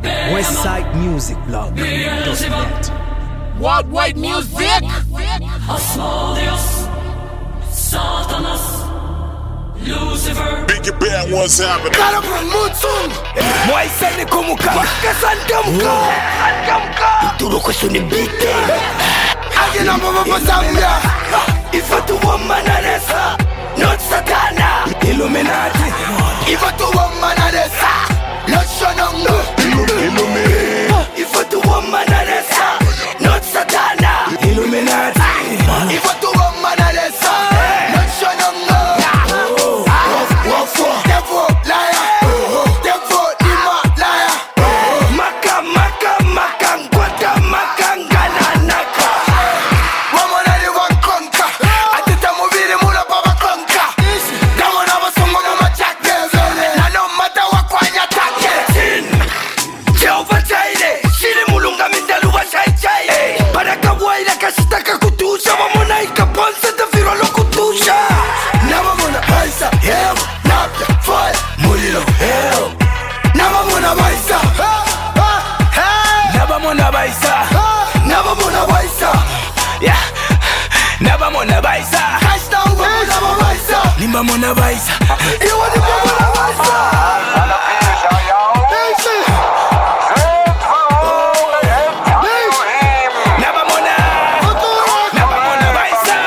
Westside Music Blog.net. Worldwide music. Asmodeus, Satanas, Lucifer. Big bad ones happening. Karabra Mutsum. Mwaisani kumuka Kasantamka Ituro kwesuni bite Agina Baba Zambia. If I do woman anesa Not Satana Illuminati If I do woman anesa Not Shanongo. If I do woman anesa Not Satana Illuminati If I do woman anesa Not Shanongo. Devil liar. Devil Nima liar. Maka Ngwata Ngananaka Woman ali wankonka. Atita mubiri mula baba konka. Kama na basongo mama chake. Na no matter wakwanya take. Jehova Jaire Shiri mulunga mindaluwa chai Baraka waila kashitaka kutusha Wamona ikaponsa tafiro lo kutusha Nama muna baisa. Hell. Napja. Fire. Mulilo. Hell. Nama muna baisa. Nabamona baisa Nama muna baisa. Yeah Nabamona baisa Kashta uba muna baisa. Nimbamona baisa You want to be muna baisa. Nabamona baisa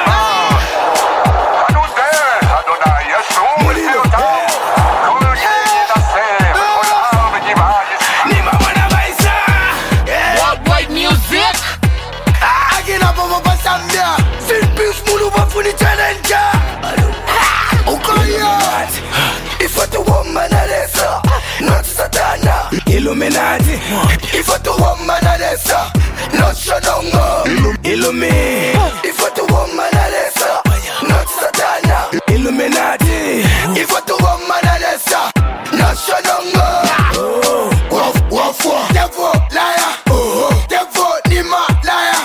Nimbamona baisa Worldwide music. Agina Baba Zambia. Sin peace mulu wafuni challenge Ukoya. If I do woman alesa Not Satana Illuminati If I do woman anesa Not Shanongo. Illumi If I do woman anesa Not Satana. Illuminati If I do woman anesa Not Shanongo. Devil liar. Devil Nima liar.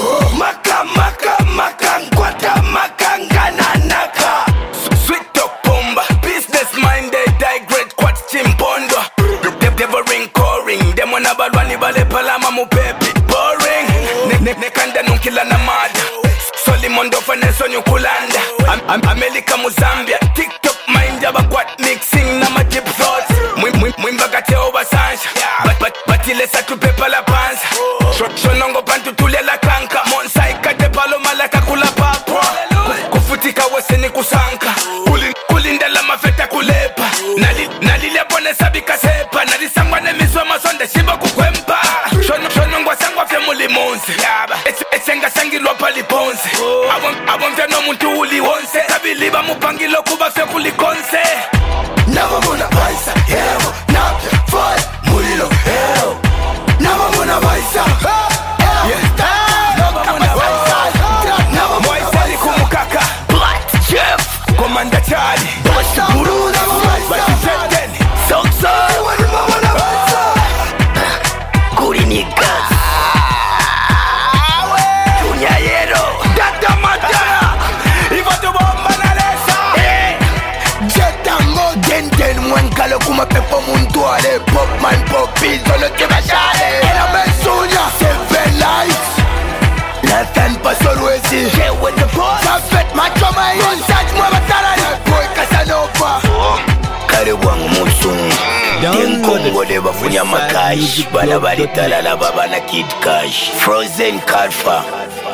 Maka Ngwata Ngananaka Sweet talk bomba Business minded digrade Kwat chimpondo Devil ring calling Demo na balwani bale palama mupepi Boring Nekanda nunkila na mada Solimondo faneso nyukulanda Amerika Muzambia TikTok mind yaba kwat mixing na majip thoughts Mwimba kate obasansha Batile satu pepa la panza Shonongo pantu tule la kanka Monsai kate palo malaka kula papwa Kufutika wese kusanka Kulinda la mafeta kulepa Nalile pone sabika sepa Nalisangwa nemiswa masonde shiba kukwempa Shonongwa sangwa fe mulimonse Esenga sangilwa paliponse Abonfya no muntu uli wonse Kabiliba mupangilo kuba fe kulikonse Nama muna baisa. Hell. Napja. Fire. Mulilo. Hell. Nama muna baisa. Mwaisani kumukaka Black Chef Komanda Charlie Buru nama baisa. Batiteten Soxa Kuri niggas Tunyayero Dada Matara Ifatu bomba na lesa Jetango denten mwenkalo kuma pepo muntuale. Popman popi solo que vayale. Era mesunya. Seven lives. Nathan Pasolwezi. Get with the boss Prophet macho mai. Monsaj mwa batara. Boy Casanova. Kare wangu musungu Tenkongo de bafunya makash Bala bali talala baba na Kid Cash Frozen Carfa